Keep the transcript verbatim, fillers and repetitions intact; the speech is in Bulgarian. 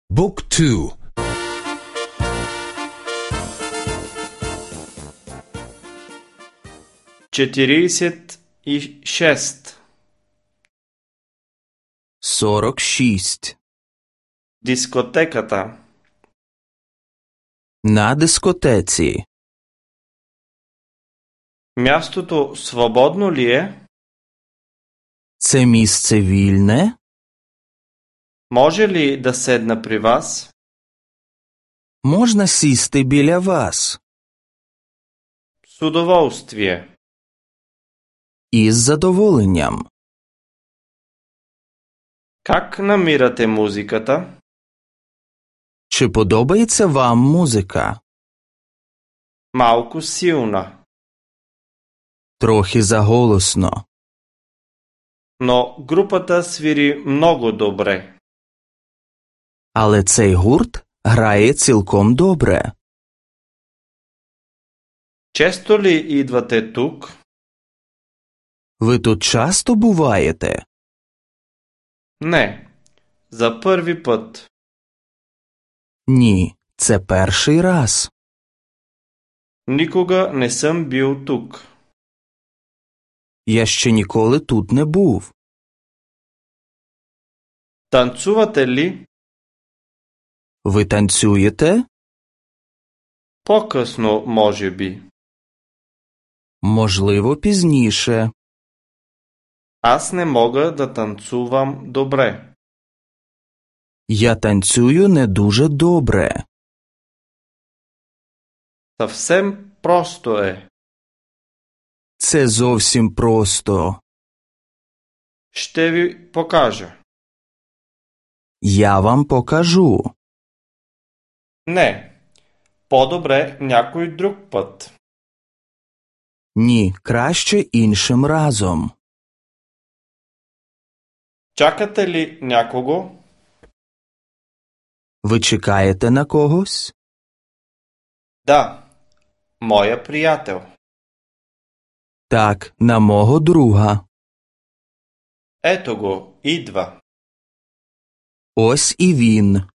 บุ๊กทู четиридесет и шест. сорок шість. Дискотеката. На дискотеці. Мястото свободно ли е? Це місце вільне? Може ли да седна при вас? Можна сісти біля вас? С удоволствие. Із задоволенням. Как намирате музиката? Чи подобається вам музика? Малко силна. Трохи заголосно. Но групата свири много добре. Але цей гурт грає цілком добре. Често ли идвате тук? Ви тут часто буваєте? Не. За първи път. Ні, це перший раз. Никога не съм бил тук. Я ще ніколи тут не був. Танцувате ли? Ви танцюєте? По-късно, може би. Можливо, пізніше. Аз не мога да танцувам добре. Я танцюю не дуже добре. Съвсем просто е. Це зовсім просто. Ще ви покажа. Я вам покажу. Не. По-добре някой друг път. Ні, краще іншим разом. Чакате ли някого? Ви чекаєте на когось? Да. Моя приятел. Так, на мого друга. Ето го, идва. Ось і він.